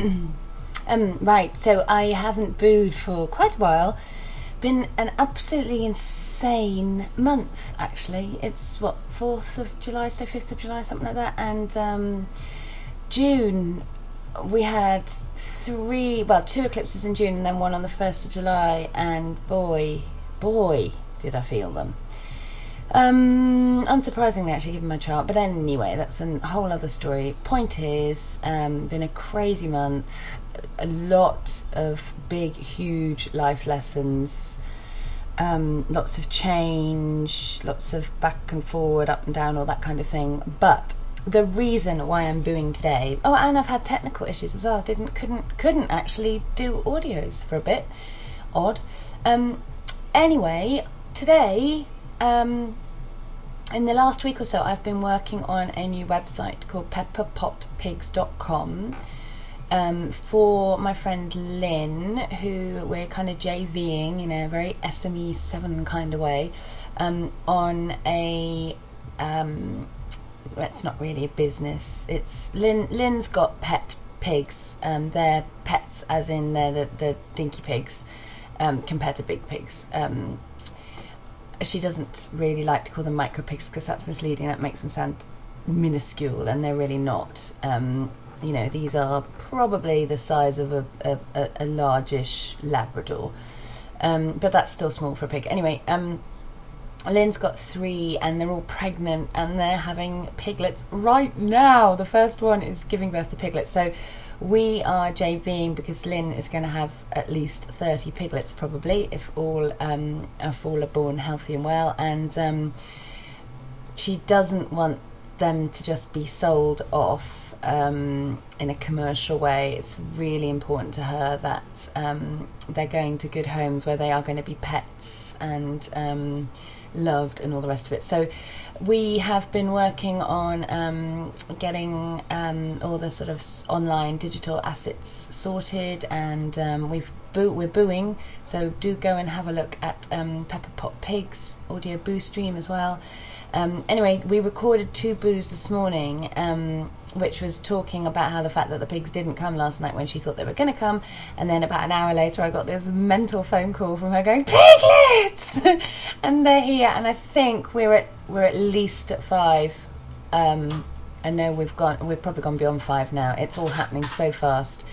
Right, so I haven't booed for quite a while. Been an absolutely insane month, actually. It's what, 4th of July today, 5th of July, something like that. And June, we had two eclipses in June and then one on the 1st of July. And boy, did I feel them. Unsurprisingly, actually, given my chart. But anyway, that's a whole other story. Point is, been a crazy month. A lot of big, huge life lessons. Lots of change. Lots of back and forward, up and down, all that kind of thing. But the reason why I'm booing today. Oh, and I've had technical issues as well. Couldn't actually do audios for a bit. Odd. Anyway, today. In the last week or so, I've been working on a new website called pepperpotpigs.com for my friend Lynn, who we're kind of JVing in a very SME7 kind of way on a it's not really a business. It's Lynn's got pet pigs. They're pets as in they're the dinky pigs compared to big pigs. She doesn't really like to call them micro pigs because that's misleading. That makes them sound minuscule, and they're really not. These are probably the size of a largish Labrador, but that's still small for a pig. Anyway, Lynn's got 3, and they're all pregnant, and they're having piglets right now. The first one is giving birth to piglets, so we are JVing because Lynn is going to have at least 30 piglets probably if all are born healthy and well, and she doesn't want them to just be sold off in a commercial way. It's really important to her that they're going to good homes where they are going to be pets and loved and all the rest of it. So we have been working on getting all the sort of online digital assets sorted, and we're booing, so do go and have a look at Pepper Pot Pigs audio boo stream as well. Anyway, we recorded 2 boos this morning, which was talking about how the fact that the pigs didn't come last night when she thought they were going to come, and then about an hour later I got this mental phone call from her going, "Piglets!" and they're here, and I think we're at least at 5. I know we've probably gone beyond 5 now. It's all happening so fast.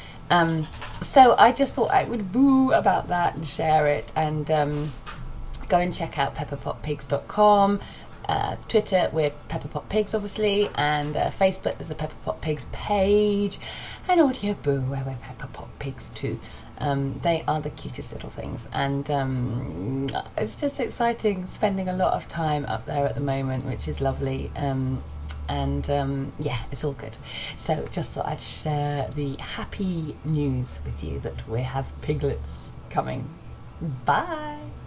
So I just thought I would boo about that and share it, and go and check out pepperpotpigs.com. Twitter, we're pepperpotpigs obviously, and Facebook, there's a pepperpotpigs page, and Audio Boo, where we're pepperpotpigs too. They are the cutest little things, and it's just exciting spending a lot of time up there at the moment, which is lovely. Yeah, it's all good. So just thought I'd share the happy news with you that we have piglets coming. Bye.